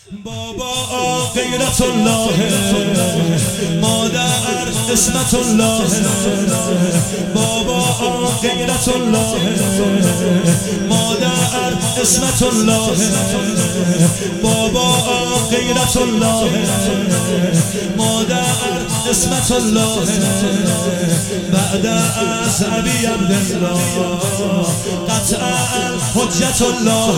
بابا غیرت الله، مادر اسمت الله. بابا غیرت الله، مادر اسمت الله. بابا غیرت الله، مادر اسمت الله. بعد از ابی عبدالله قطعا حجت الله،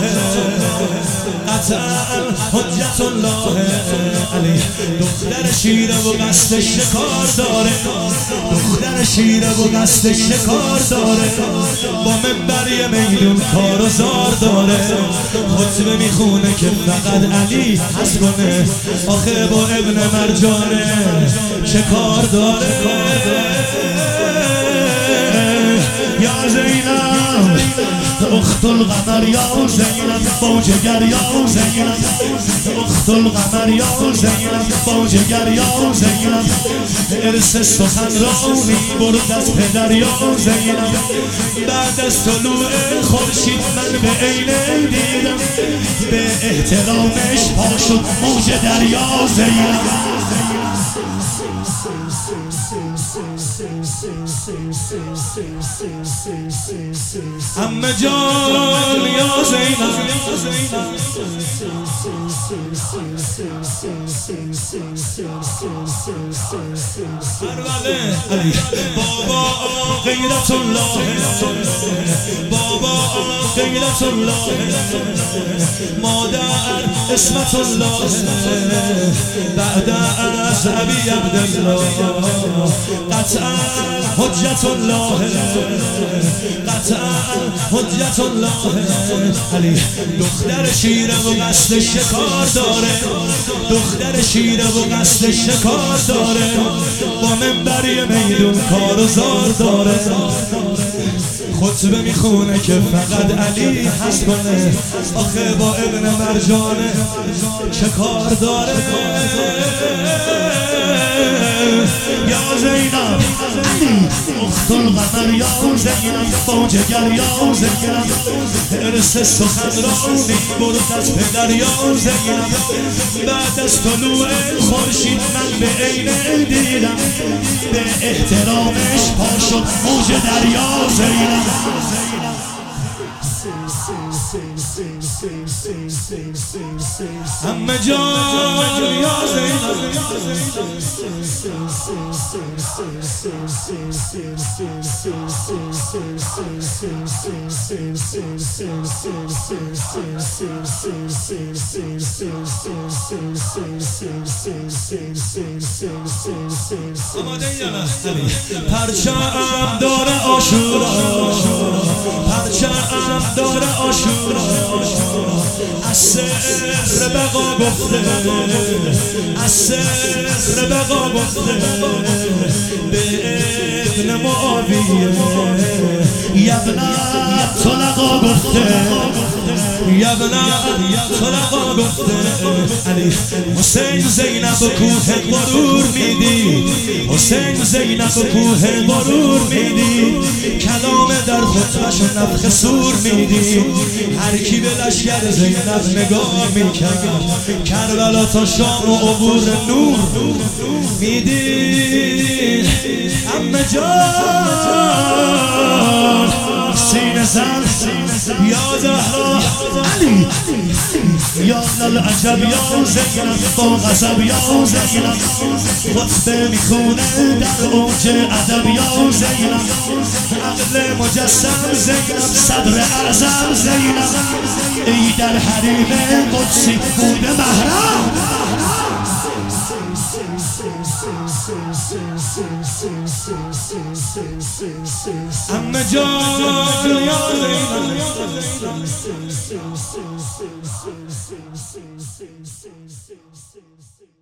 قطعا حجت الله علی. دختر شیره و قصد شکار داره، دختر شیره و قصد شکار داره. با منبر یه میدون کار و زار داره. خطبه میخونه که فقط علی هست کنه. آخه با ابن مرجانه چه کار داره؟ یا زینب اخت القمر، یا زینب باجگر، یا زینب اخت القمر، یا زینب باجگر، یا زینب ارث سخنرانی برد از پدر، یا زینب. بعد از طلوع خورشید من به عینه دیدم، به احترامش پا شد موج دریا زینب. عمه جان یا زینب، بابا غیرت الله، بابا غیرت الله، مادر اسمت الله. بعد از ابی عبدالله قطعا حجت الله، قطعا حجت الله علی. دختر شیره و قصد شکار داره، دختر شیره و قصد شکار داره. با منبر یه میدون کار و زار داره. خطبه میخونه که فقط علی هست کنه. آخه با ابن مرجانه چه کار داره؟ یا زینب اخت القمر، یا زینب باجگر، یا زینب ارث سخنرانی برد از پدر، یا زینب. بعد از طلوع خورشید من به عینه دیدم، به احترامش پا شد موج دریا زینب. عمه جان یا زینب، پرچم داره عاشورا، پرچم داره عاشورا. از سر بقا گفته، از سر بقا گفته به ابن معاویه یبنت طلقا گفته، یبنت طلقا گفته علی. حسین زینب کوه غرور میدید، حسین زینب کوه غرور میدید. کلام در خطبش و نفخ سور میدید. هر کی به لشکر زینب نگاه میکرد، کربلا تا شام و عبور نور میدید. عمه جان سینه زن یا زهرا علی، یا العجب یا زینب با غضب، یا زینب خطبه میخونه در اوج ادب، یا زینب عقل مجسم زینب، صدر اعظم زینب. ای در حریم قدسی بوده محرم. عمه جان یا زینب.